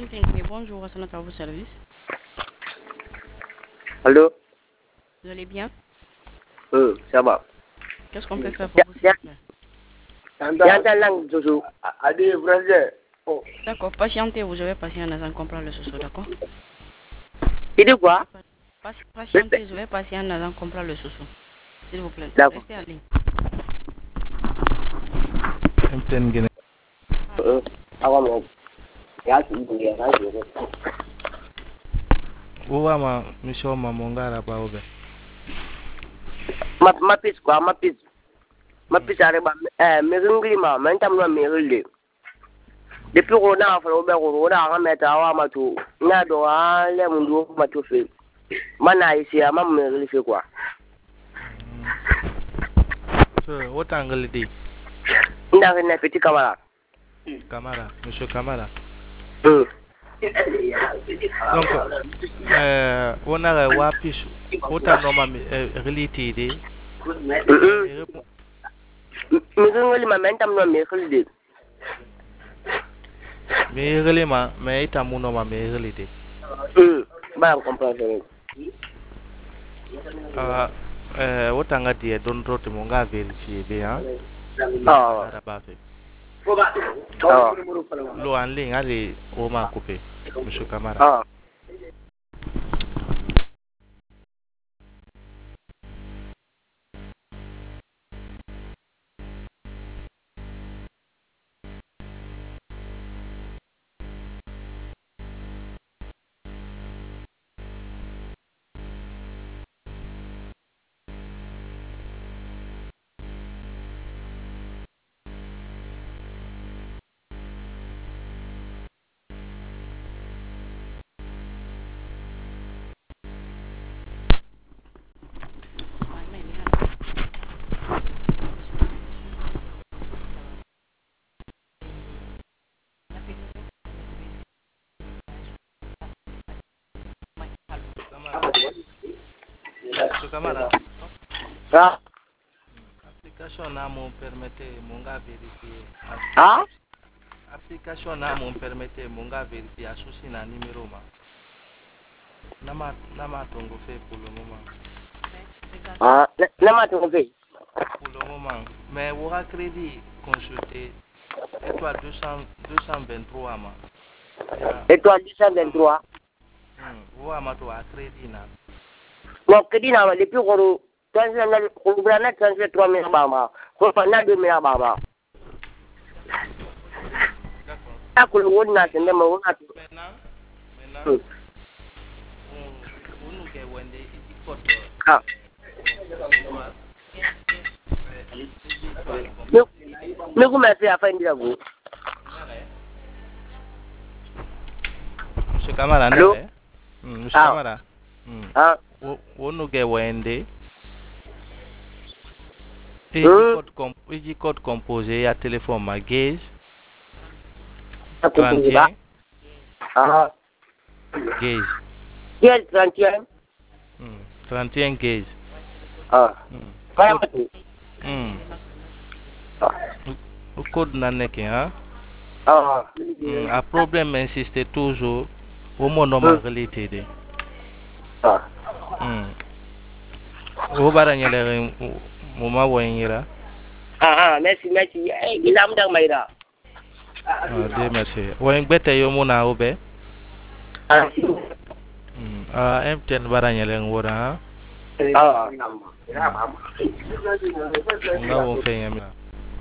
MTN, bonjour, c'est notre service. Allô? Vous allez bien? Ça va. Qu'est-ce qu'on peut faire pour vous, s'il vous plaît? Yanta lang Jojo. Adi français. D'accord, patientez-vous, je vais passer un instant comprendre le soso, d'accord? Il dit quoi? Patientez, je vais passer un instant comprendre le soso. S'il vous plaît, D'accord. restez en ligne. MTN Guinée. Awam. Ya si ya na je. Uwa ma misho ma mongara ba obe. Ma pis quoi, ma pis. Ma pis areba me ngli ma, men tam no me ngli. Depuis qu'on a fait on a remettre awa ma tu. Na do le mundu ma tu fe. Mana isi ama me ngli fe quoi. So, wotangal di. Nda na petit camara. Camara, monsieur Camara. Hmm. Donc, on a wapish, wotan noma reliti di. Me ngli ma men tam no me ngli. Me relima, me ita muno ma me reliti. Ba comprendre. Wotanga di don rote monga vérifier be hein. Ah. Lo en ligne, allez, on m'a coupé, monsieur Camara. Ah. Monsieur Camara. Ah. Application na mon permettre monga vérifier. Ah. Application na mon permettre monga vérifier associé na numéro ma. Nama tongo fait pour le moment. Ah, nama tongo fait. Pour le moment. Mais aura crédit consulté étoile 223 ma. Étoile 223. Vous ma to a crédit na. Bon, crédit na depuis qu'on transfert on brana transfert 3000 bama. Ko fa na 2000 bama. D'accord. Ta ko won na tende ma wona. Maintenant. On nous get when they code. Ah. Me ko me fait afin de vous. Monsieur Camara, allô? Monsieur Camara. Ah. On nous get when they code composé à téléphone ma gauge 31 ah gauge quel 31 31 gauge o code na nek hein a problème insiste toujours au mon normal réalité de o baranyele moma woyira merci il am dag mayra de merci woyen bete yo mona obe MTN baranyele ngora nga wo fenyamira